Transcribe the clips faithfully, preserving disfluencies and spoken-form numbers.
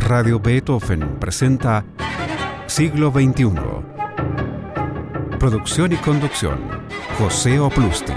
Radio Beethoven presenta Siglo veintiuno. Producción y conducción, José Oplustil.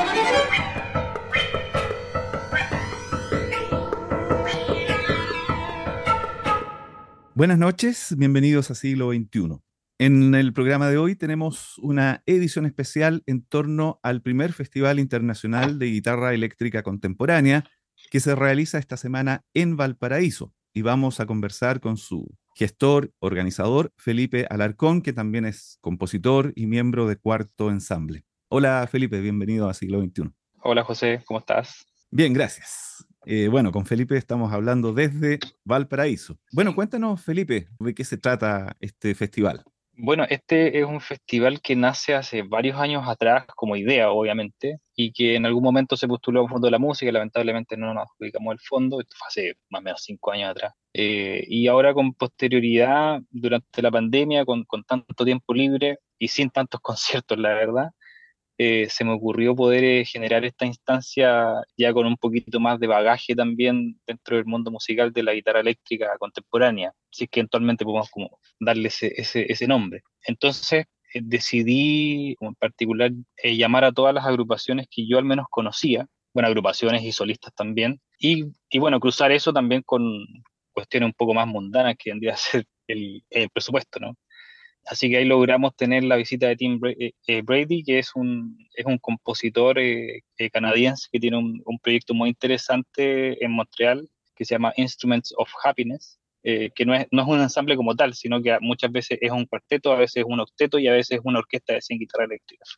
Buenas noches, bienvenidos a Siglo veintiuno. En el programa de hoy tenemos una edición especial en torno al primer Festival Internacional de Guitarra Eléctrica Contemporánea que se realiza esta semana en Valparaíso. Y vamos a conversar con su gestor, organizador, Felipe Alarcón, que también es compositor y miembro de Cuarto Ensamble. Hola Felipe, bienvenido a Siglo veintiuno. Hola José, ¿cómo estás? Bien, gracias. Eh, bueno, con Felipe estamos hablando desde Valparaíso. Bueno, cuéntanos, Felipe, de qué se trata este festival. Bueno, este es un festival que nace hace varios años atrás como idea, obviamente, y que en algún momento se postuló a un fondo de la música, y lamentablemente no nos ubicamos el fondo, esto fue hace más o menos cinco años atrás. Eh, y ahora con posterioridad, durante la pandemia, con, con tanto tiempo libre y sin tantos conciertos, la verdad, eh, se me ocurrió poder eh, generar esta instancia ya con un poquito más de bagaje también dentro del mundo musical de la guitarra eléctrica contemporánea, si es que eventualmente podemos como darle ese, ese, ese nombre. Entonces eh, decidí como en particular eh, llamar a todas las agrupaciones que yo al menos conocía, bueno, agrupaciones y solistas también, y, y bueno, cruzar eso también con cuestiones un poco más mundanas que vendría a ser el, el presupuesto, ¿no? Así que ahí logramos tener la visita de Tim Bra- eh, eh, Brady, que es un, es un compositor eh, eh, canadiense que tiene un, un proyecto muy interesante en Montreal que se llama Instruments of Happiness, eh, que no es, no es un ensamble como tal, sino que muchas veces es un cuarteto, a veces es un octeto y a veces es una orquesta de cien guitarras eléctricas.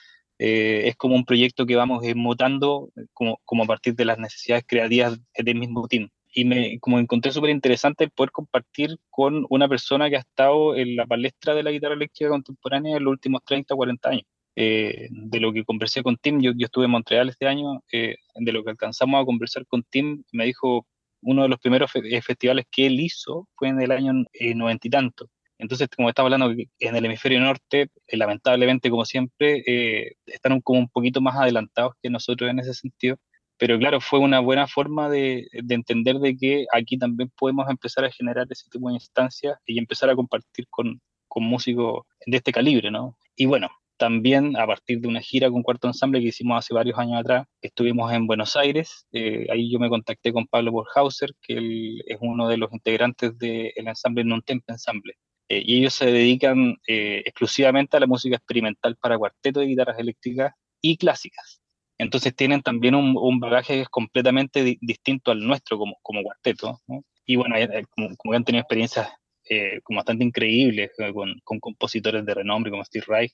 Eh, es como un proyecto que vamos a ir mutando eh, como, como a partir de las necesidades creativas del mismo team. Y me, como encontré súper interesante el poder compartir con una persona que ha estado en la palestra de la guitarra eléctrica contemporánea en los últimos treinta, cuarenta años. Eh, de lo que conversé con Tim, yo, yo estuve en Montreal este año, eh, de lo que alcanzamos a conversar con Tim, me dijo uno de los primeros fe- eh, festivales que él hizo fue en el año eh, noventa y tanto. Entonces, como estaba hablando, que en el hemisferio norte, eh, lamentablemente, como siempre, eh, están un- como un poquito más adelantados que nosotros en ese sentido. Pero claro, fue una buena forma de, de entender de que aquí también podemos empezar a generar ese tipo de instancias y empezar a compartir con, con músicos de este calibre, ¿no? Y bueno, también a partir de una gira con Cuarto Ensamble que hicimos hace varios años atrás, estuvimos en Buenos Aires, eh, ahí yo me contacté con Pablo Borhauser, que él es uno de los integrantes del ensamble Non Tempo Ensemble. Eh, y ellos se dedican eh, exclusivamente a la música experimental para cuarteto de guitarras eléctricas y clásicas. Entonces tienen también un, un bagaje que es completamente di- distinto al nuestro como, como cuarteto, ¿no? Y bueno, eh, como, como que han tenido experiencias eh, como bastante increíbles eh, con, con compositores de renombre como Steve Reich,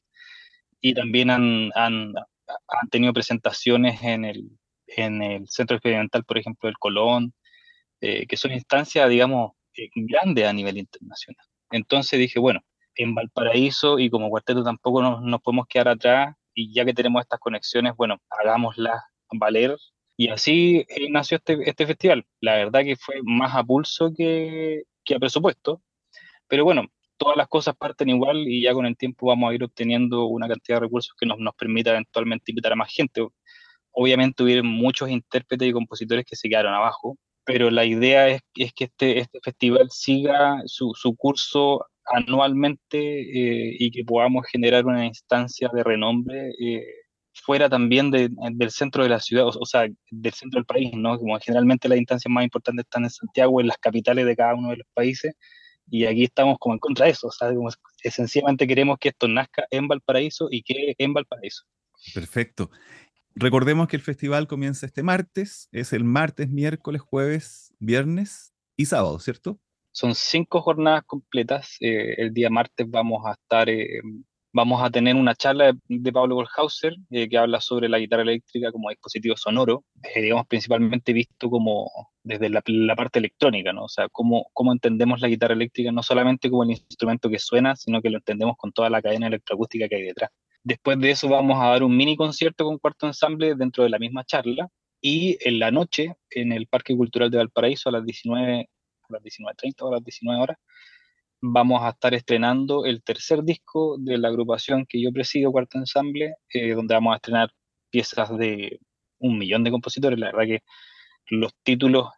y también han, han, han tenido presentaciones en el, en el Centro Experimental, por ejemplo, del Colón, eh, que son instancias, digamos, eh, grandes a nivel internacional. Entonces dije, bueno, en Valparaíso y como cuarteto tampoco nos, nos podemos quedar atrás y ya que tenemos estas conexiones, bueno, hagámoslas valer. Y así eh, nació este, este festival. La verdad que fue más a pulso que, que a presupuesto, pero bueno, todas las cosas parten igual y ya con el tiempo vamos a ir obteniendo una cantidad de recursos que nos, nos permita eventualmente invitar a más gente. Obviamente hubieron muchos intérpretes y compositores que se quedaron abajo, pero la idea es, es que este, este festival siga su, su curso anualmente eh, y que podamos generar una instancia de renombre eh, fuera también de- del centro de la ciudad, o, o sea, del centro del país, ¿no? Como generalmente las instancias más importantes están en Santiago, en las capitales de cada uno de los países, y aquí estamos como en contra de eso, o sea, como esencialmente queremos que esto nazca en Valparaíso y que en Valparaíso. Perfecto. Recordemos que el festival comienza este martes, es el martes, miércoles, jueves, viernes y sábado, ¿cierto? Son cinco jornadas completas. Eh, el día martes vamos a estar, eh, vamos a tener una charla de, de Pablo Goldhauser eh, que habla sobre la guitarra eléctrica como dispositivo sonoro, eh, digamos principalmente visto como desde la, la parte electrónica, ¿no? O sea, cómo, cómo entendemos la guitarra eléctrica no solamente como el instrumento que suena, sino que lo entendemos con toda la cadena electroacústica que hay detrás. Después de eso vamos a dar un mini concierto con cuarto ensamble dentro de la misma charla. Y en la noche, en el Parque Cultural de Valparaíso, a las diecinueve a las diecinueve treinta o a las diecinueve horas, vamos a estar estrenando el tercer disco de la agrupación que yo presido, Cuarto Ensamble, eh, donde vamos a estrenar piezas de un millón de compositores. La verdad que los títulos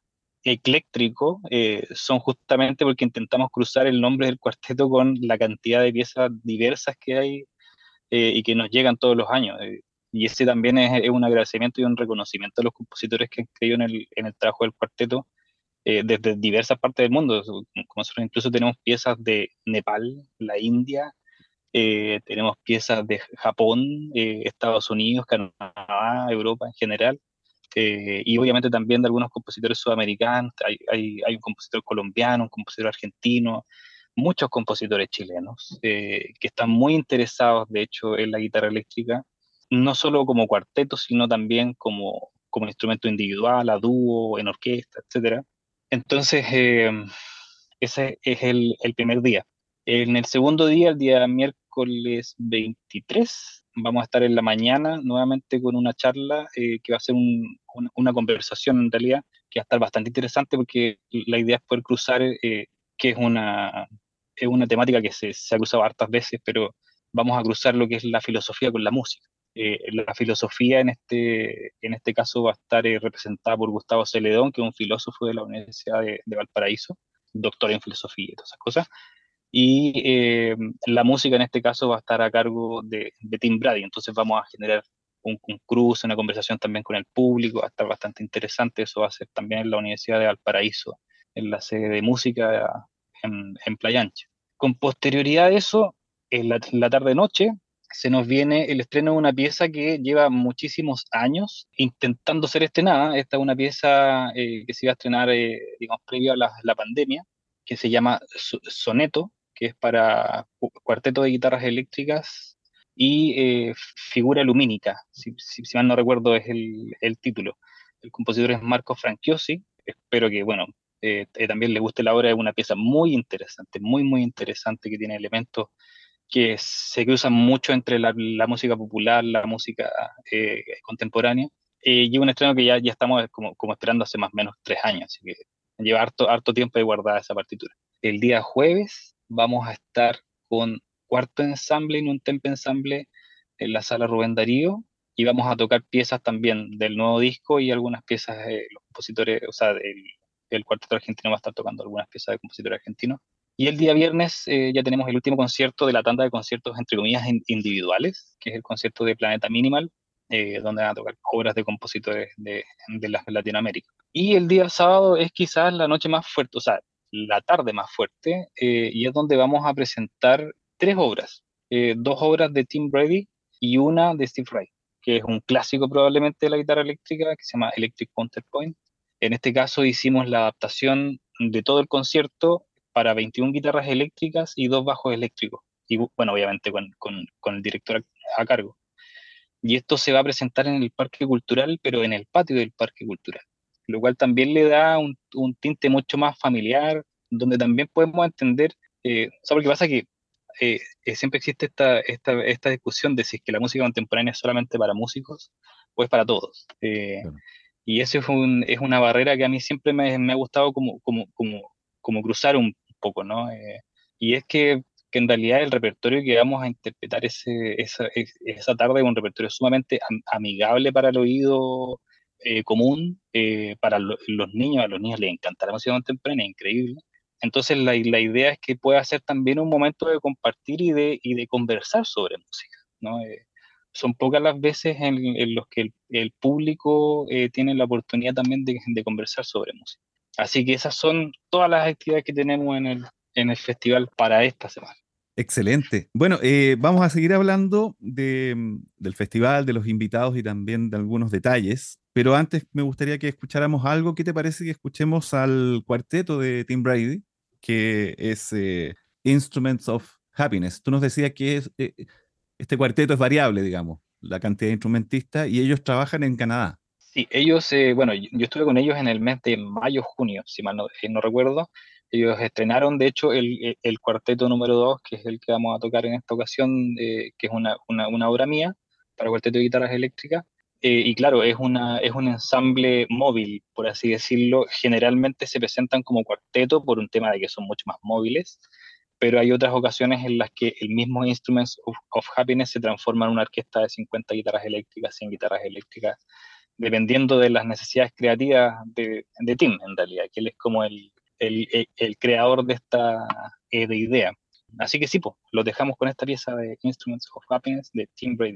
ecléctrico, eh, son justamente porque intentamos cruzar el nombre del cuarteto con la cantidad de piezas diversas que hay eh, y que nos llegan todos los años. Eh, y ese también es, es un agradecimiento y un reconocimiento a los compositores que han creído en el, en el trabajo del cuarteto eh, desde diversas partes del mundo. Como nosotros incluso tenemos piezas de Nepal, la India, eh, tenemos piezas de Japón, eh, Estados Unidos, Canadá, Europa en general, eh, y obviamente también de algunos compositores sudamericanos. Hay, hay, hay un compositor colombiano, un compositor argentino, muchos compositores chilenos eh, que están muy interesados, de hecho, en la guitarra eléctrica, no solo como cuarteto, sino también como, como instrumento individual, a dúo, en orquesta, etcétera. Entonces, eh, ese es el, el primer día. En el segundo día, el día miércoles veintitrés, vamos a estar en la mañana nuevamente con una charla eh, que va a ser un- una, una conversación en realidad, que va a estar bastante interesante porque la idea es poder cruzar, eh, que es una, es una temática que se, se ha cruzado hartas veces, pero vamos a cruzar lo que es la filosofía con la música. Eh, la filosofía en este, en este caso va a estar eh, representada por Gustavo Celedón, que es un filósofo de la Universidad de, de Valparaíso, doctor en filosofía y todas esas cosas. Y eh, la música en este caso va a estar a cargo de, de Tim Brady, entonces vamos a generar un, un cruce, una conversación también con el público, va a estar bastante interesante. Eso va a ser también en la Universidad de Valparaíso, en la sede de música en, en Playa Ancha. Con posterioridad a eso, en la, la tarde-noche, se nos viene el estreno de una pieza que lleva muchísimos años intentando ser estrenada. Esta es una pieza eh, que se iba a estrenar, eh, digamos, previo a la, la pandemia, que se llama So- Soneto, que es para cu- cuarteto de guitarras eléctricas y eh, figura lumínica, si, si- si mal no recuerdo es el, el título. El compositor es Marco Franchiosi. Espero que, bueno, eh, eh, también le guste la obra. Es una pieza muy interesante, muy, muy interesante, que tiene elementos que se cruzan mucho entre la, la música popular, la música eh, contemporánea. Eh, y un estreno que ya, ya estamos como, como esperando hace más o menos tres años, así que lleva harto, harto tiempo de guardar esa partitura. El día jueves vamos a estar con cuarto ensamble y un tempo ensamble en la sala Rubén Darío, y vamos a tocar piezas también del nuevo disco y algunas piezas de los compositores, o sea, del, el cuarteto argentino va a estar tocando algunas piezas de compositores argentinos. Y el día viernes eh, ya tenemos el último concierto de la tanda de conciertos, entre comillas, in- individuales, que es el concierto de Planeta Minimal, eh, donde van a tocar obras de compositores de, de la- Latinoamérica. Y el día sábado es quizás la noche más fuerte, o sea, la tarde más fuerte, eh, y es donde vamos a presentar tres obras, eh, dos obras de Tim Brady y una de Steve Reich, que es un clásico probablemente de la guitarra eléctrica, que se llama Electric Counterpoint. En este caso hicimos la adaptación de todo el concierto para veintiuna guitarras eléctricas y dos bajos eléctricos. Y bueno, obviamente con, con, con el director a, a cargo. Y esto se va a presentar en el Parque Cultural, pero en el patio del Parque Cultural, lo cual también le da un, un tinte mucho más familiar, donde también podemos entender, eh, o sea, porque pasa que eh, eh, siempre existe esta, esta, esta discusión de si es que la música contemporánea es solamente para músicos o es para todos. Eh, Claro. y eso es, un, es una barrera que a mí siempre me, me ha gustado como, como, como, como cruzar un poco, ¿no? Eh, y es que, que en realidad el repertorio que vamos a interpretar ese, esa, es- esa tarde es un repertorio sumamente am- amigable para el oído eh, común, eh, para lo- los niños. A los niños les encanta la música contemporánea, es increíble. Entonces la, la idea es que pueda ser también un momento de compartir y de, y de conversar sobre música, ¿no? Eh, son pocas las veces en, en los que el, el público eh, tiene la oportunidad también de, de conversar sobre música. Así que esas son todas las actividades que tenemos en el, en el festival para esta semana. Excelente. Bueno, eh, vamos a seguir hablando de, mm, del festival, de los invitados y también de algunos detalles, pero antes me gustaría que escucháramos algo. ¿Qué te parece que escuchemos al cuarteto de Tim Brady, que es eh, Instruments of Happiness? Tú nos decías que es, eh, este cuarteto es variable, digamos, la cantidad de instrumentistas, y ellos trabajan en Canadá. Sí, ellos, eh, bueno, yo, yo estuve con ellos en el mes de mayo-junio, si mal no, eh, no recuerdo. Ellos estrenaron, de hecho, el, el- el cuarteto número dos, que es el que vamos a tocar en esta ocasión, eh, que es una, una, una obra mía para cuarteto de guitarras eléctricas. Eh, y claro, es, una, es un ensamble móvil, por así decirlo. Generalmente se presentan como cuarteto por un tema de que son mucho más móviles, pero hay otras ocasiones en las que el mismo Instruments of, of Happiness se transforma en una orquesta de cincuenta guitarras eléctricas, cien guitarras eléctricas, dependiendo de las necesidades creativas de, de Tim, en realidad, que él es como el, el, el, el creador de esta eh, de idea. Así que sí, pues, lo dejamos con esta pieza de Instruments of Happiness de Tim Brady.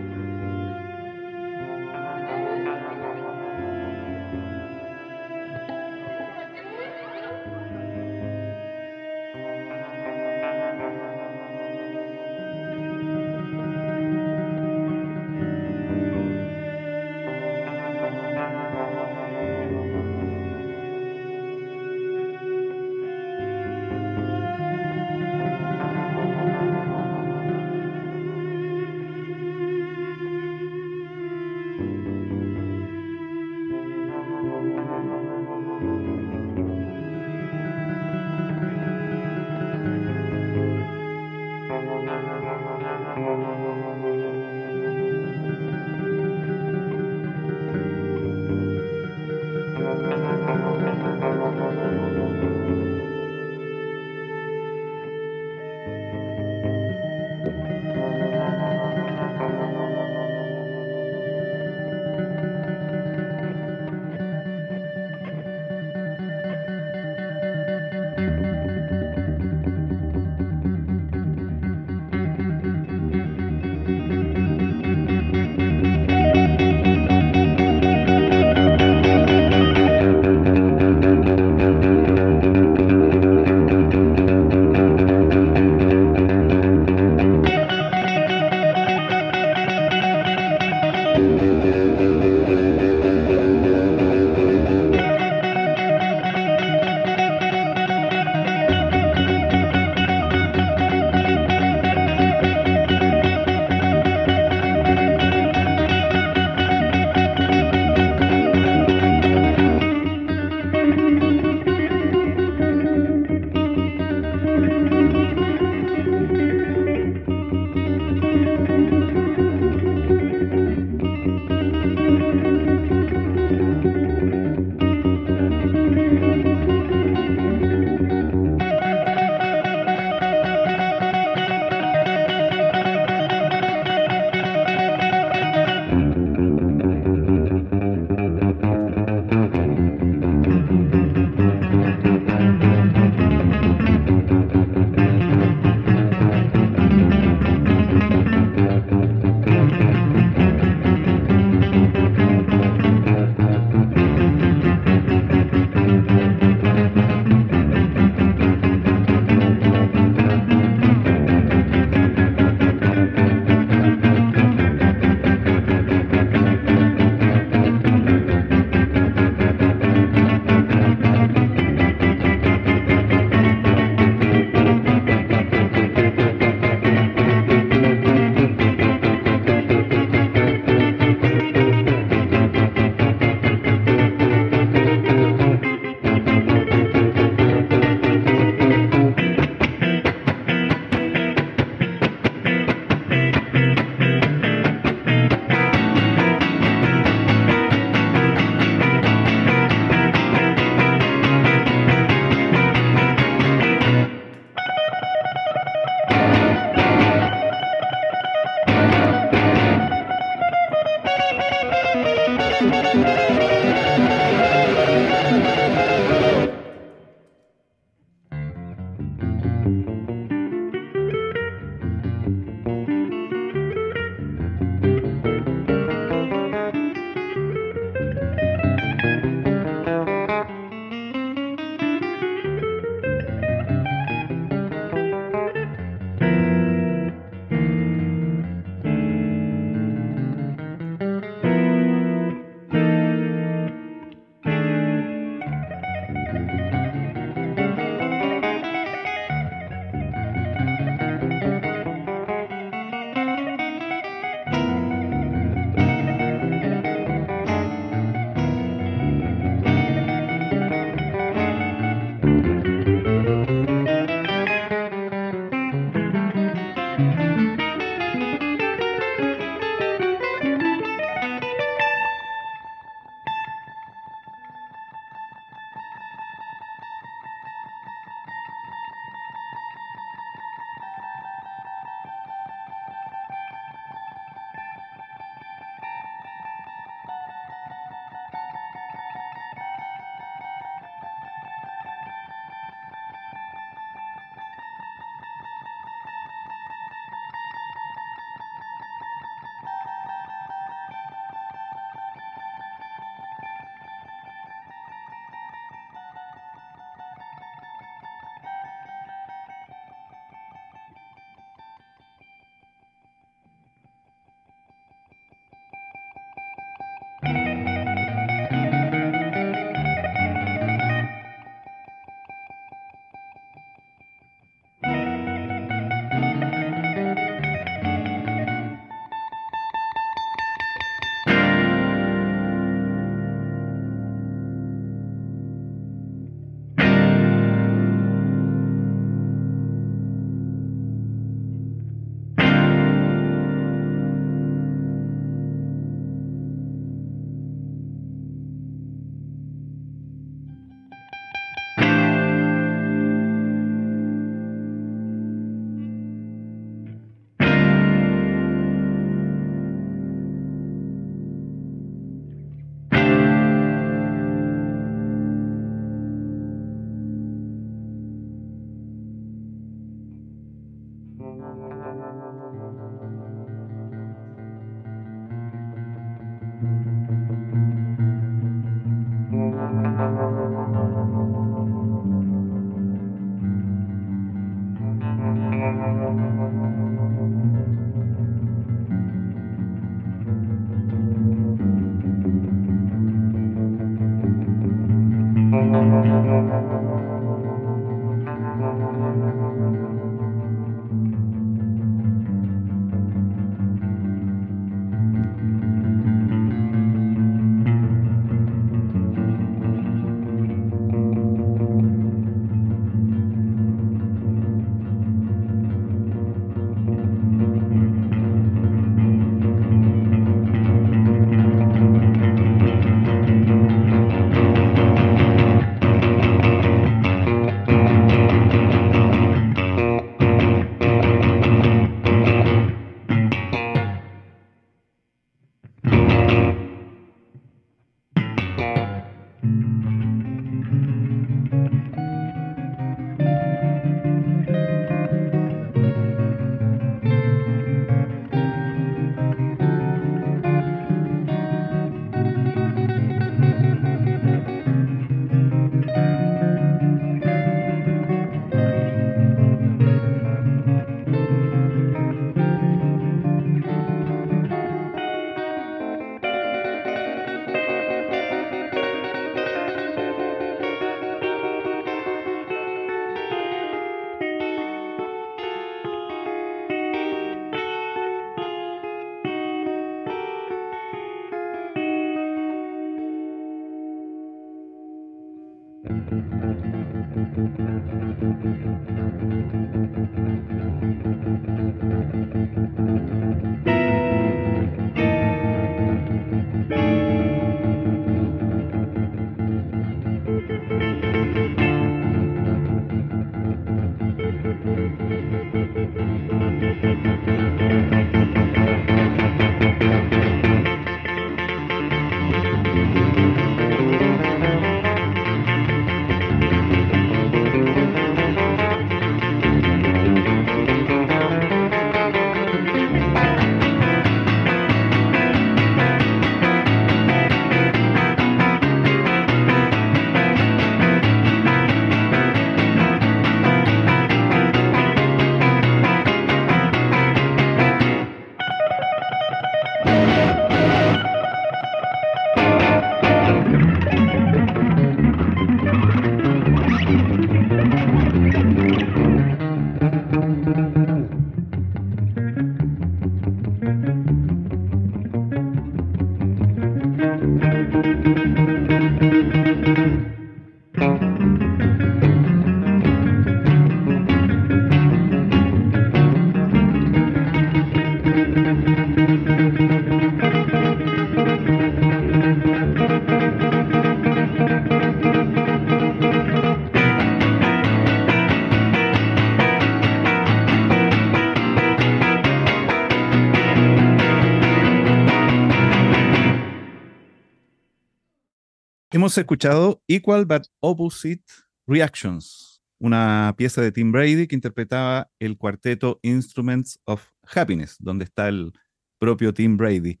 Hemos escuchado Equal but Opposite Reactions, una pieza de Tim Brady que interpretaba el cuarteto Instruments of Happiness, donde está el propio Tim Brady.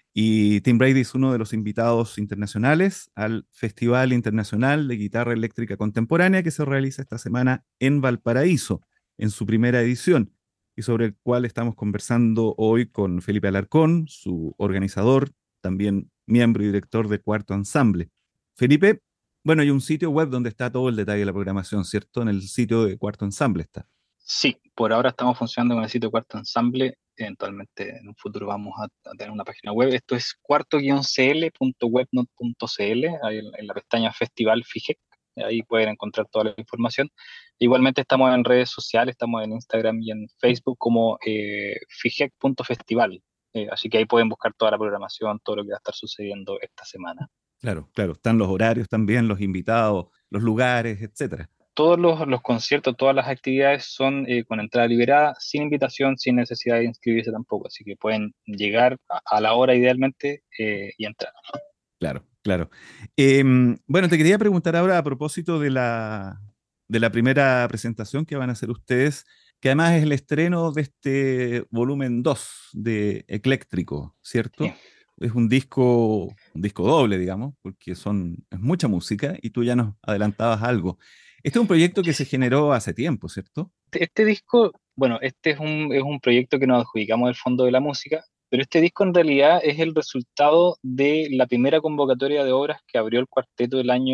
Y Tim Brady es uno de los invitados internacionales al Festival Internacional de Guitarra Eléctrica Contemporánea que se realiza esta semana en Valparaíso, en su primera edición, y sobre el cual estamos conversando hoy con Felipe Alarcón, su organizador, también miembro y director de Cuarto Ensamble. Felipe, bueno, hay un sitio web donde está todo el detalle de la programación, ¿cierto? En el sitio de Cuarto Ensamble está. Sí, por ahora estamos funcionando con el sitio Cuarto Ensamble. Eventualmente en un futuro vamos a, a tener una página web. Esto es cuarto guion c l punto webnode punto c l, ahí en, en la pestaña Festival FIGEC. Ahí pueden encontrar toda la información. Igualmente estamos en redes sociales, estamos en Instagram y en Facebook como eh, figec punto festival. Eh, así que ahí pueden buscar toda la programación, todo lo que va a estar sucediendo esta semana. Claro, claro, están los horarios también, los invitados, los lugares, etcétera. Todos los, los conciertos, todas las actividades son eh, con entrada liberada, sin invitación, sin necesidad de inscribirse tampoco. Así que pueden llegar a, a la hora idealmente eh, y entrar. Claro, claro. Eh, bueno, te quería preguntar ahora a propósito de la, de la primera presentación que van a hacer ustedes, que además es el estreno de este volumen dos de Ecléctrico, ¿cierto? Sí. Es un disco, un disco doble, digamos, porque son, es mucha música y tú ya nos adelantabas algo. Este es un proyecto que se generó hace tiempo, ¿cierto? Este, este disco, bueno, este es un, es un proyecto que nos adjudicamos del Fondo de la Música, pero este disco en realidad es el resultado de la primera convocatoria de obras que abrió el cuarteto el año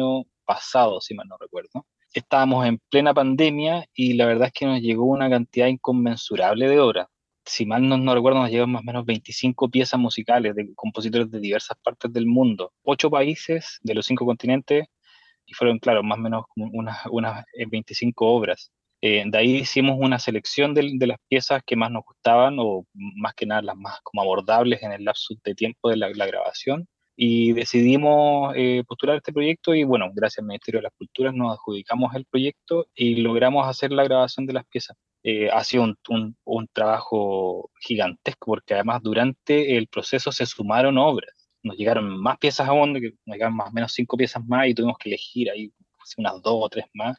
pasado, si mal no recuerdo. Estábamos en plena pandemia y la verdad es que nos llegó una cantidad inconmensurable de obras. Si mal no, no recuerdo, nos llegan más o menos veinticinco piezas musicales de compositores de diversas partes del mundo, ocho países de los cinco continentes, y fueron, claro, más o menos como unas, unas eh, veinticinco obras. Eh, de ahí hicimos una selección de, de las piezas que más nos gustaban, o más que nada las más como abordables en el lapso de tiempo de la, la grabación, y decidimos eh, postular este proyecto y bueno, gracias al Ministerio de las Culturas nos adjudicamos el proyecto y logramos hacer la grabación de las piezas. Eh, ha sido un, un, un trabajo gigantesco porque además durante el proceso se sumaron obras. Nos llegaron más piezas aún, que nos llegaron más o menos cinco piezas más y tuvimos que elegir ahí unas dos o tres más.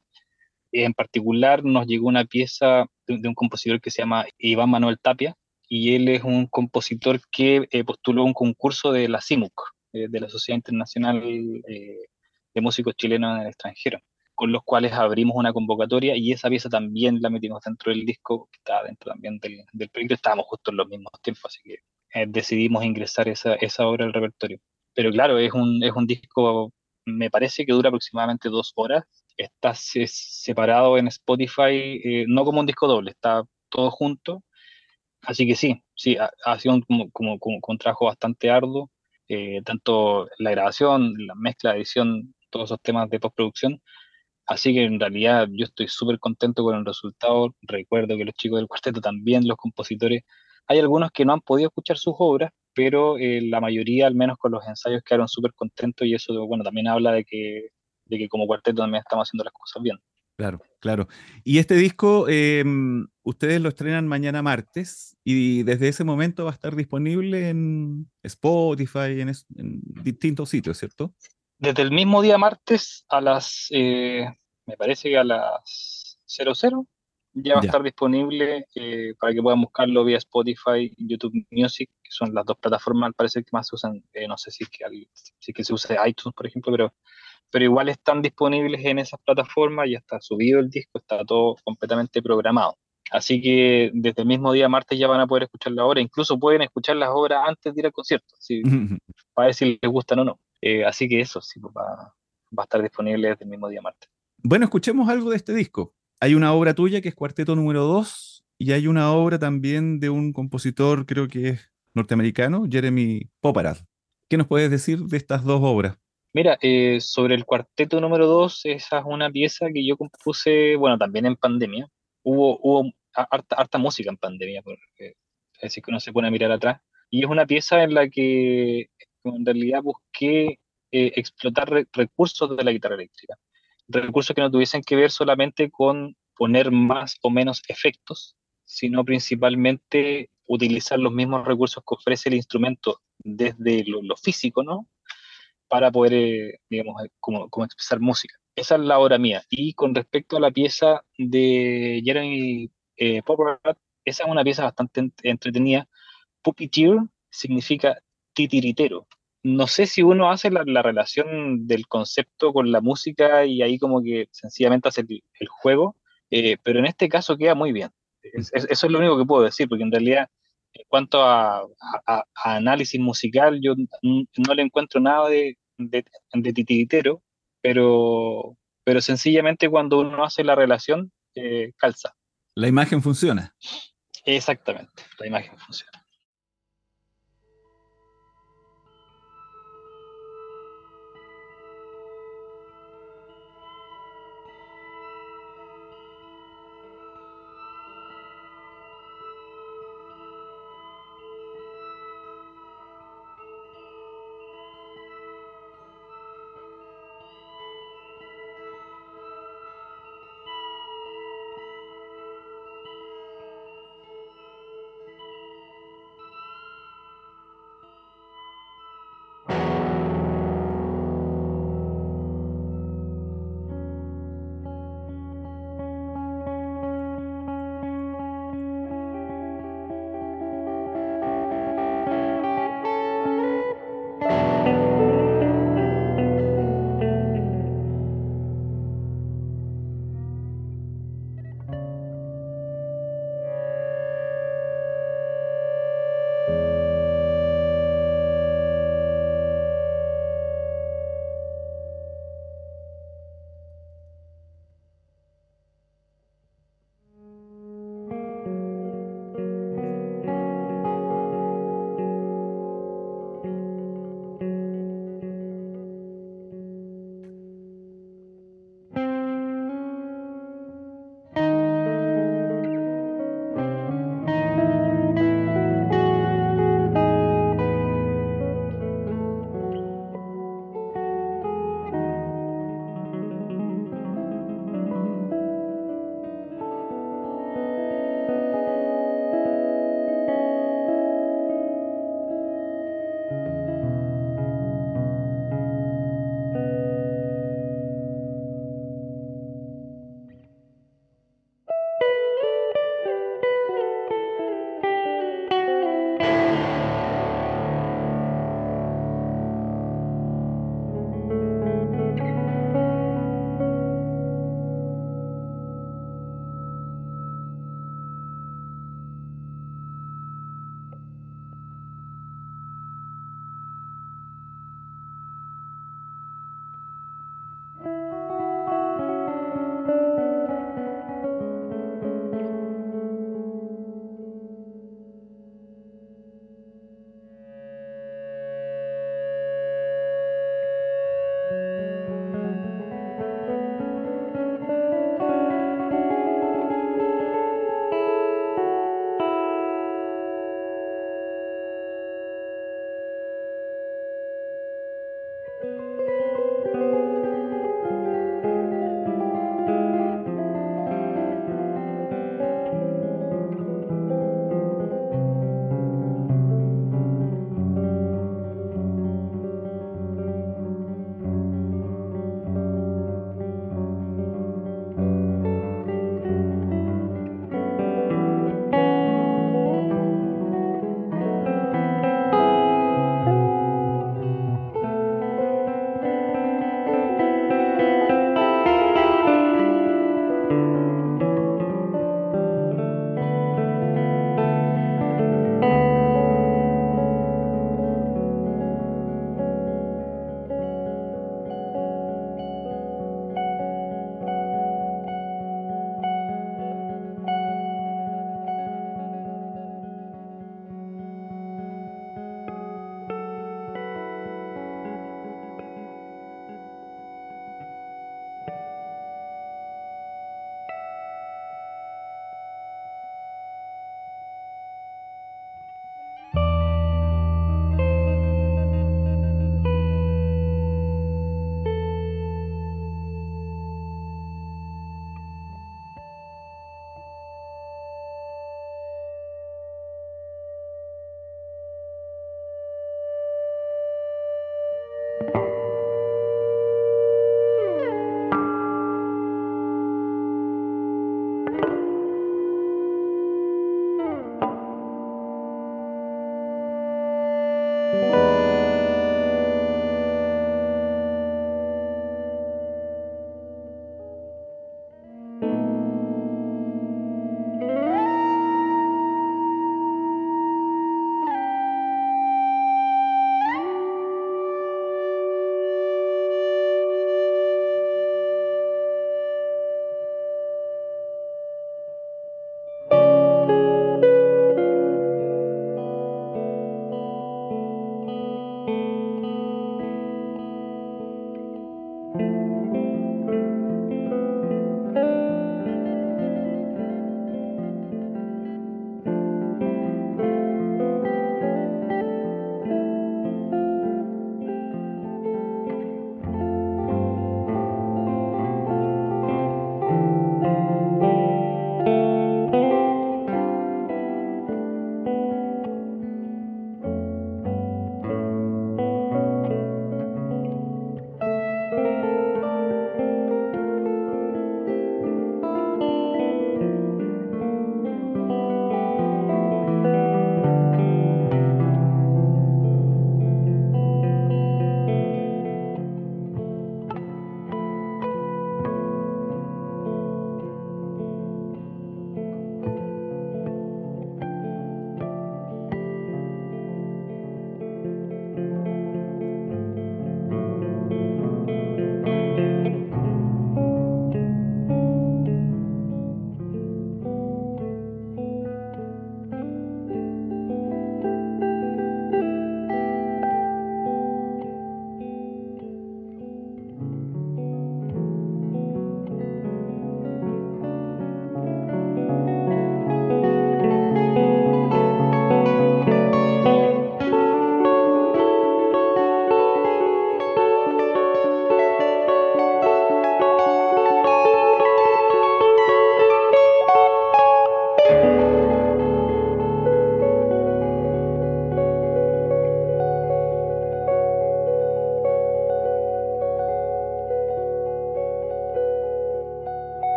En particular nos llegó una pieza de, de un compositor que se llama Iván Manuel Tapia, y él es un compositor que eh, postuló un concurso de la CIMUC, eh, de la Sociedad Internacional eh, de Músicos Chilenos en el Extranjero, con los cuales abrimos una convocatoria y esa pieza también la metimos dentro del disco, que está dentro también del, del proyecto. Estábamos justo en los mismos tiempos, así que eh, decidimos ingresar esa, esa obra al repertorio. Pero claro, es un, es un disco, me parece que dura aproximadamente dos horas. Está se- separado en Spotify, eh, no como un disco doble, está todo junto. Así que sí, sí, ha, ha sido un, como, como, como un trabajo bastante arduo, eh, tanto la grabación, la mezcla, edición, todos esos temas de postproducción. Así que en realidad yo estoy súper contento con el resultado. Recuerdo que los chicos del cuarteto también, los compositores, hay algunos que no han podido escuchar sus obras, pero eh, la mayoría, al menos con los ensayos, quedaron súper contentos y eso, bueno, también habla de que, de que como cuarteto también estamos haciendo las cosas bien. Claro, claro. Y este disco, eh, ustedes lo estrenan mañana martes y desde ese momento va a estar disponible en Spotify, en, es- en distintos sitios, ¿cierto? Desde el mismo día martes a las, eh, me parece que a las cero cero, ya va a Ya. estar disponible eh, para que puedan buscarlo vía Spotify y YouTube Music, que son las dos plataformas, al parecer, que más se usan. Eh, no sé si es que, al- si es que se usa iTunes, por ejemplo, pero, pero igual están disponibles en esas plataformas, ya está subido el disco, está todo completamente programado. Así que desde el mismo día martes ya van a poder escuchar la obra, incluso pueden escuchar las obras antes de ir al concierto, si, para ver si les gustan o no. Eh, así que eso, sí, pues, va, va a estar disponible desde el mismo día martes. Bueno, escuchemos algo de este disco. Hay una obra tuya que es Cuarteto número dos y hay una obra también de un compositor, creo que es norteamericano, Jeremy Poparad. ¿Qué nos puedes decir de estas dos obras? Mira, eh, sobre el cuarteto número dos, esa es una pieza que yo compuse, bueno, también en pandemia. Hubo, hubo ha- harta, harta música en pandemia, porque es decir, que uno se pone a mirar atrás. Y es una pieza en la que en realidad busqué eh, explotar re- recursos de la guitarra eléctrica. Recursos que no tuviesen que ver solamente con poner más o menos efectos, sino principalmente utilizar los mismos recursos que ofrece el instrumento desde lo, lo físico, ¿no? Para poder, eh, digamos, eh, como, como expresar música. Esa es la obra mía. Y con respecto a la pieza de Jeremy eh, Poporat, esa es una pieza bastante ent- entretenida. Puppeteer significa titiritero. No sé si uno hace la, la relación del concepto con la música y ahí como que sencillamente hace el, el juego, eh, pero en este caso queda muy bien. Es- es- eso es lo único que puedo decir, porque en realidad en cuanto a, a- a- a análisis musical, yo n- no le encuentro nada de, de, de titiritero, pero, pero sencillamente cuando uno hace la relación, eh, calza. La imagen funciona. Exactamente, la imagen funciona.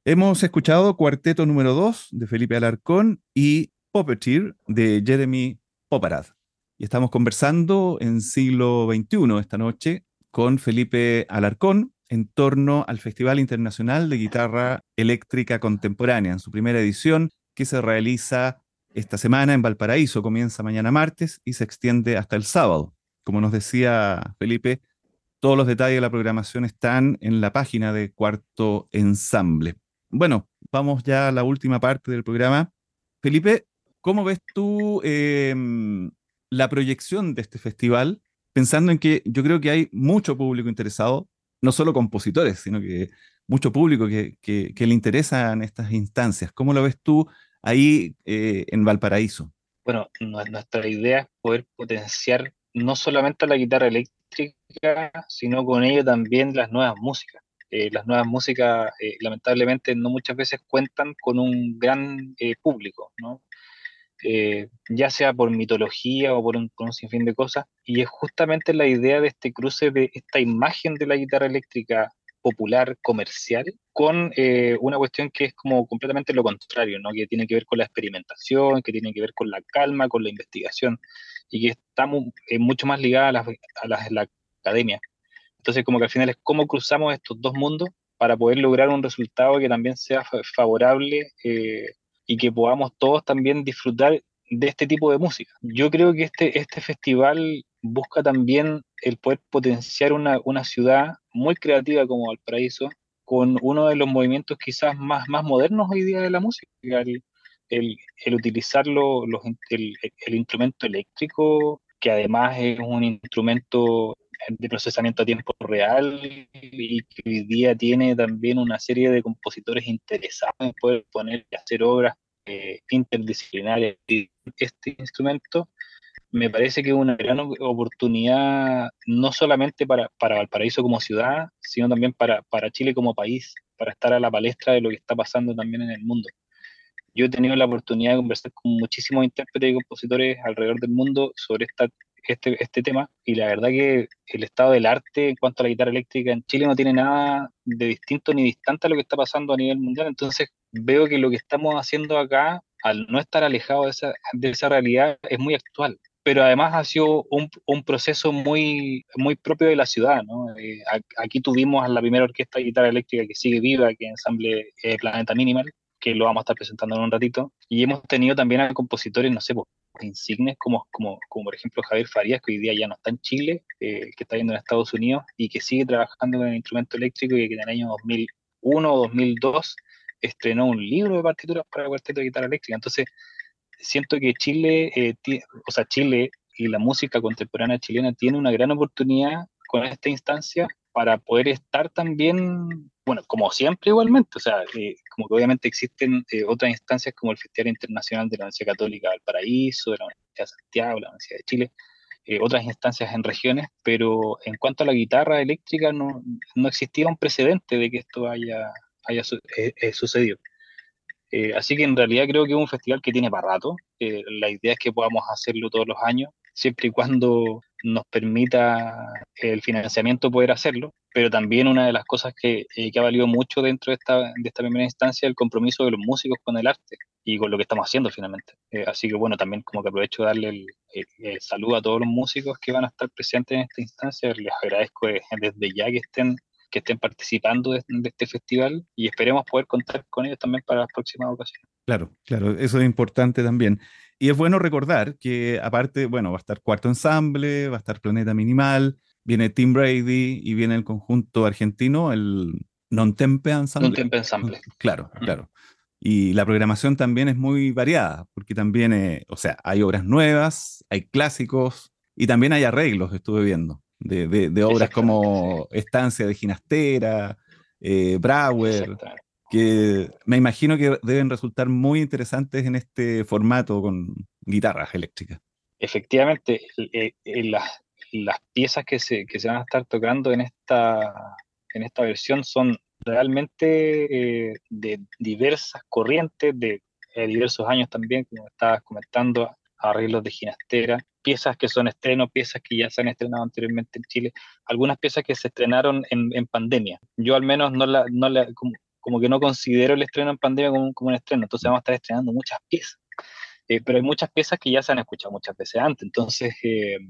Hemos escuchado Cuarteto número dos de Felipe Alarcón y Puppeteer de Jeremy Poparad. Y estamos conversando en siglo veintiuno esta noche con Felipe Alarcón en torno al Festival Internacional de Guitarra Eléctrica Contemporánea, en su primera edición, que se realiza esta semana en Valparaíso. Comienza mañana martes y se extiende hasta el sábado. Como nos decía Felipe, todos los detalles de la programación están en la página de Cuarto Ensamble. Bueno, vamos ya a la última parte del programa. Felipe, ¿cómo ves tú eh, la proyección de este festival? Pensando en que yo creo que hay mucho público interesado, no solo compositores, sino que mucho público que, que, que le interesan estas instancias. ¿Cómo lo ves tú ahí eh, en Valparaíso? Bueno, nu- nuestra idea es poder potenciar no solamente la guitarra eléctrica, sino con ello también las nuevas músicas. Eh, las nuevas músicas, eh, lamentablemente, no muchas veces cuentan con un gran eh, público, ¿no? Eh, ya sea por mitología o por un, por un sinfín de cosas, y es justamente la idea de este cruce de esta imagen de la guitarra eléctrica popular, comercial, con eh, una cuestión que es como completamente lo contrario, ¿no? Que tiene que ver con la experimentación, que tiene que ver con la calma, con la investigación, y que está mu- eh, mucho más ligada a la, a la, a la academia. Entonces, como que al final es cómo cruzamos estos dos mundos para poder lograr un resultado que también sea fa- favorable eh, y que podamos todos también disfrutar de este tipo de música. Yo creo que este, este festival busca también el poder potenciar una, una ciudad muy creativa como Valparaíso, con uno de los movimientos quizás más, más modernos hoy día de la música, el, el, el utilizar lo- los, el, el instrumento eléctrico, que además es un instrumento de procesamiento a tiempo real y que hoy día tiene también una serie de compositores interesados en poder poner y hacer obras eh, interdisciplinarias. Y este instrumento me parece que es una gran o- oportunidad no solamente para, para Valparaíso como ciudad, sino también para, para Chile como país, para estar a la palestra de lo que está pasando también en el mundo. Yo he tenido la oportunidad de conversar con muchísimos intérpretes y compositores alrededor del mundo sobre esta, este, este tema, y la verdad que el estado del arte en cuanto a la guitarra eléctrica en Chile no tiene nada de distinto ni distante a lo que está pasando a nivel mundial. Entonces veo que lo que estamos haciendo acá, al no estar alejado de esa, de esa realidad, es muy actual. Pero además ha sido un, un proceso muy, muy propio de la ciudad, ¿no? Eh, a- aquí tuvimos la primera orquesta de guitarra eléctrica que sigue viva, que es Ensamble eh, Planeta Minimal, que lo vamos a estar presentando en un ratito. Y hemos tenido también a compositores, no sé, pues, insignes como, como, como por ejemplo Javier Farías, que hoy día ya no está en Chile, eh, que está viendo en Estados Unidos y que sigue trabajando con el instrumento eléctrico y que en el año dos mil uno o dos mil dos estrenó un libro de partituras para el cuarteto de guitarra eléctrica. Entonces, siento que Chile, eh, tie- o sea, Chile y la música contemporánea chilena tiene una gran oportunidad con esta instancia para poder estar también, bueno, como siempre igualmente, o sea, eh, como que obviamente existen eh, otras instancias como el Festival Internacional de la Universidad Católica del Paraíso, de la Universidad de Santiago, la Universidad de Chile, eh, otras instancias en regiones, pero en cuanto a la guitarra eléctrica no, no existía un precedente de que esto haya, haya su- eh, eh, sucedido. Eh, así que en realidad creo que es un festival que tiene para rato. Eh, la idea es que podamos hacerlo todos los años, siempre y cuando nos permita el financiamiento poder hacerlo. Pero también una de las cosas que, eh, que ha valido mucho dentro de esta, de esta primera instancia es el compromiso de los músicos con el arte y con lo que estamos haciendo finalmente. Eh, así que bueno, también como que aprovecho de darle el, el- el saludo a todos los músicos que van a estar presentes en esta instancia. Les agradezco eh, desde ya que estén que estén participando de, de este festival y esperemos poder contar con ellos también para las próximas ocasiones. Claro, claro, eso es importante también. Y es bueno recordar que aparte, bueno, va a estar Cuarto Ensamble, va a estar Planeta Minimal, viene Tim Brady y viene el conjunto argentino, el Non Tempe Un Ensemble. tiempo Mm, ensamble. claro, Mm. claro. Y la programación también es muy variada, porque también, eh, o sea, hay obras nuevas, hay clásicos y también hay arreglos, estuve viendo, de, de- de obras Exactamente, sí. como Estancia de Ginastera, eh, Brauer, Exactamente. que me imagino que deben resultar muy interesantes en este formato con guitarras eléctricas. Efectivamente, el- el- el- las, las piezas que se, que se van a estar tocando en esta, en esta versión son realmente eh, de diversas corrientes, de eh, diversos años también, como estabas comentando, arreglos de Ginastera, piezas que son estrenos, piezas que ya se han estrenado anteriormente en Chile, algunas piezas que se estrenaron en, en pandemia. Yo al menos no la, no la, como, como que no considero el estreno en pandemia como, un- como un estreno, entonces vamos a estar estrenando muchas piezas. Eh, pero hay muchas piezas que ya se han escuchado muchas veces antes, entonces eh,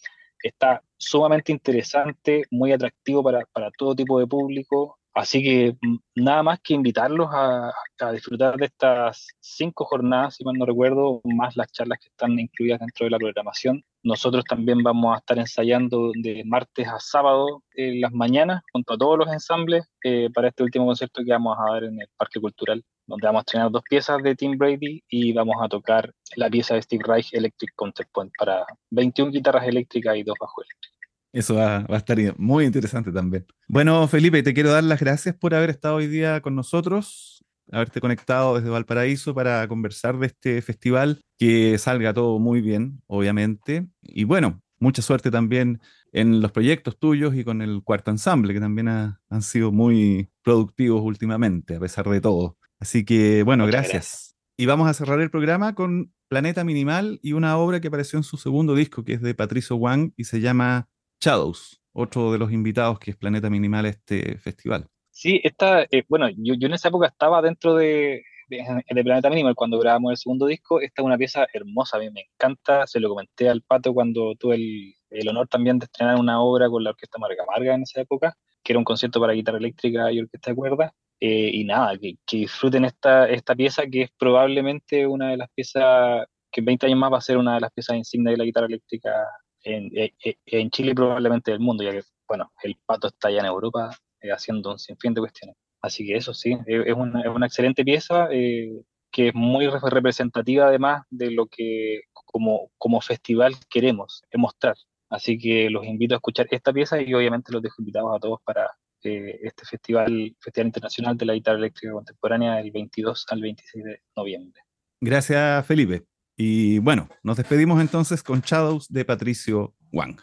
está sumamente interesante, muy atractivo para, para todo tipo de público. Así que mm, nada más que invitarlos a, a disfrutar de estas cinco jornadas, si mal no recuerdo, más las charlas que están incluidas dentro de la programación. Nosotros también vamos a estar ensayando de martes a sábado en las mañanas junto a todos los ensambles eh, para este último concierto que vamos a dar en el Parque Cultural, donde vamos a estrenar dos piezas de Tim Brady y vamos a tocar la pieza de Steve Reich Electric Counterpoint para veintiuna guitarras eléctricas y dos bajos. Eso va, va a estar muy interesante también. Bueno, Felipe, te quiero dar las gracias por haber estado hoy día con nosotros, haberte conectado desde Valparaíso para conversar de este festival, que salga todo muy bien, obviamente. Y bueno, mucha suerte también en los proyectos tuyos y con el cuarto ensamble, que también ha- han sido muy productivos últimamente, a pesar de todo. Así que, bueno, Muchas gracias. gracias. Y vamos a cerrar el programa con Planeta Minimal y una obra que apareció en su segundo disco, que es de Patricio Wang y se llama Shadows, otro de los invitados que es Planeta Minimal a este festival. Sí, esta, eh, bueno, yo, yo en esa época estaba dentro de, de, de Planeta Minimal cuando grabamos el segundo disco. Esta es una pieza hermosa, a mí me encanta. Se lo comenté al Pato cuando tuve el, el honor también de estrenar una obra con la Orquesta Marga Marga en esa época, que era un concierto para guitarra eléctrica y orquesta de cuerdas. Eh, y nada, que, que disfruten esta, esta pieza que es probablemente una de las piezas que en veinte años más va a ser una de las piezas insignia de la guitarra eléctrica en, en, en Chile y probablemente del mundo, ya que, bueno, el Pato está allá en Europa eh, haciendo un sinfín de cuestiones. Así que eso sí, eh, es una, es una excelente pieza eh, que es muy re- representativa además de lo que como, como festival queremos eh, mostrar. Así que los invito a escuchar esta pieza y obviamente los dejo invitados a todos para eh, este festival, Festival Internacional de la Guitarra Eléctrica Contemporánea del veintidós al veintiséis de noviembre. Gracias, Felipe. Y bueno, nos despedimos entonces con Shadows de Patricio Wang.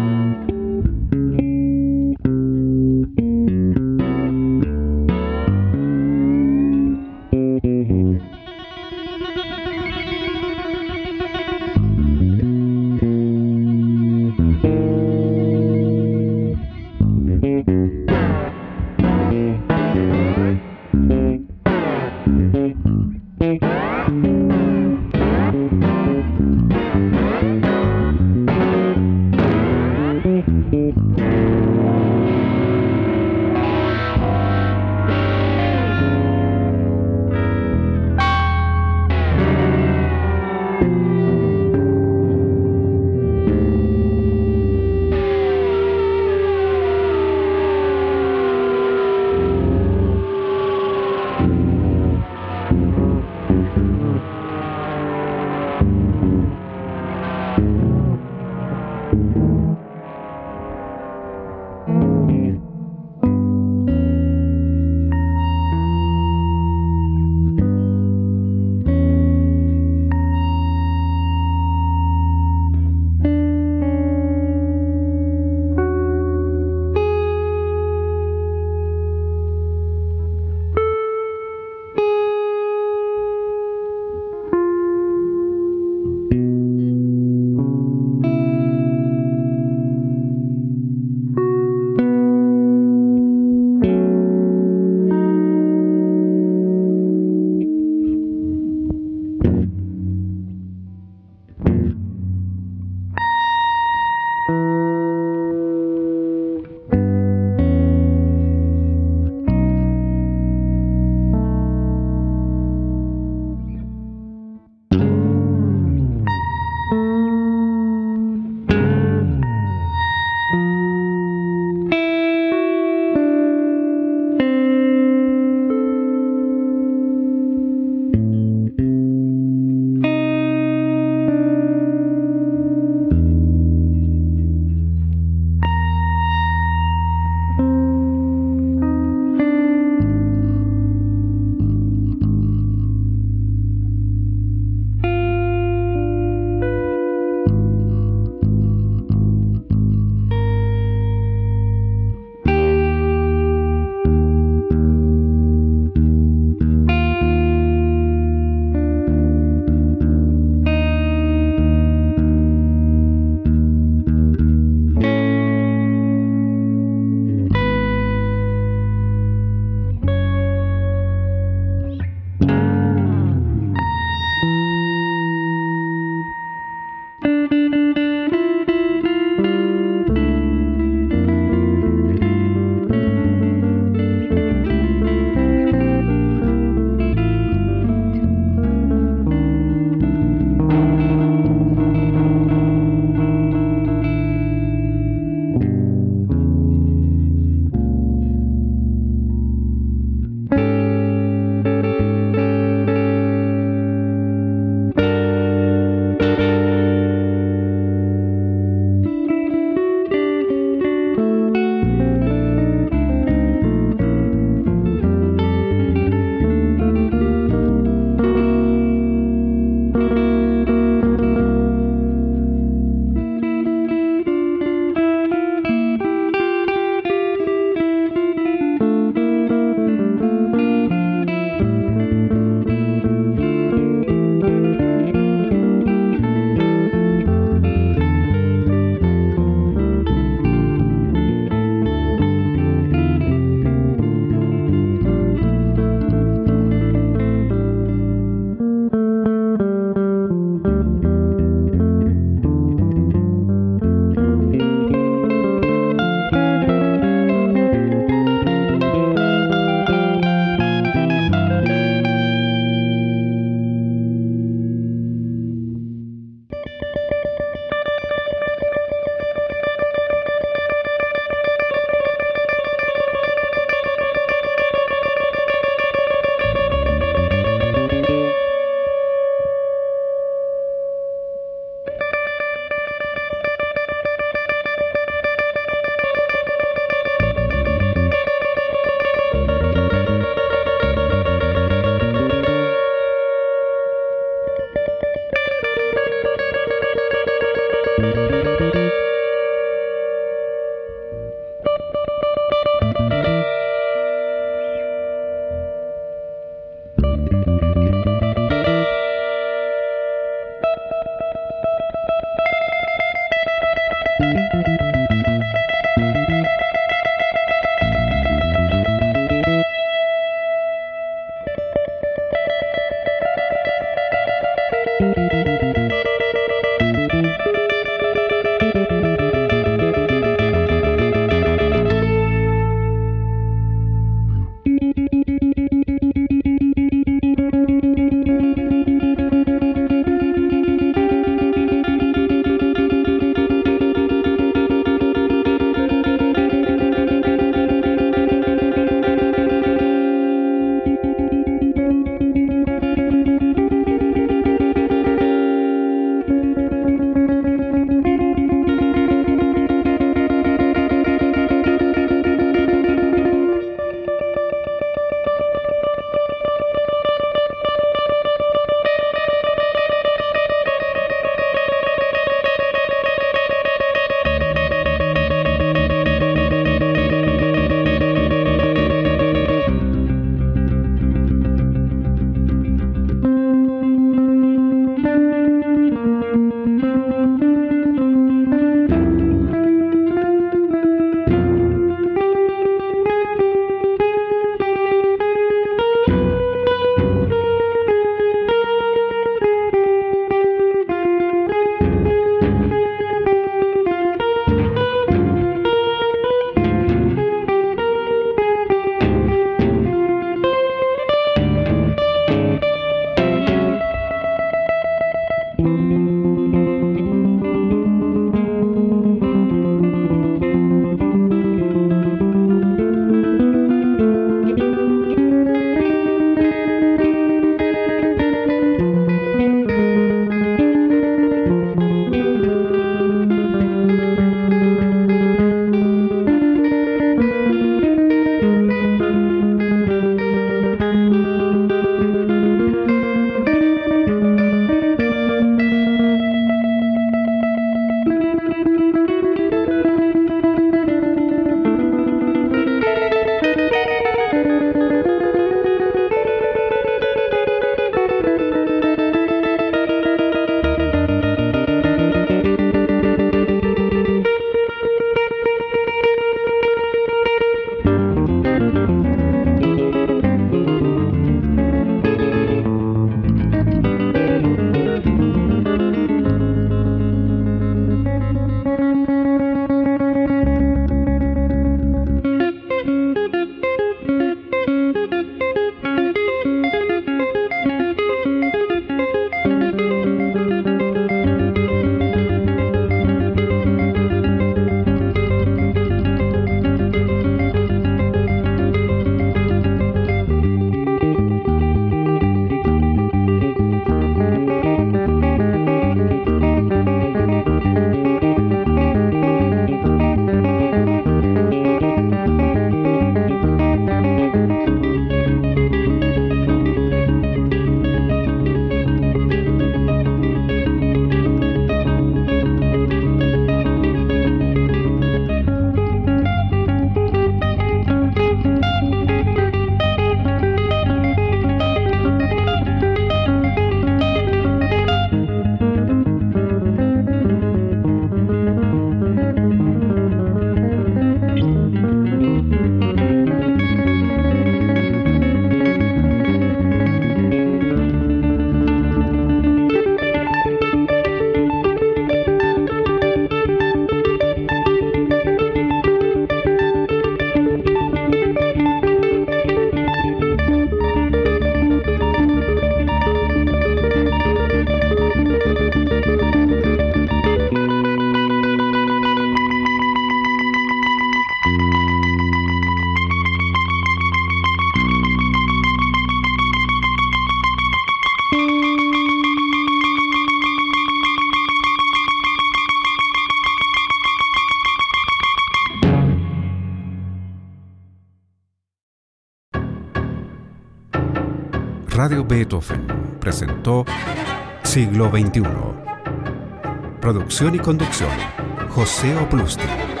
Radio Beethoven presentó Siglo veintiuno. Producción y conducción, José Oplusti.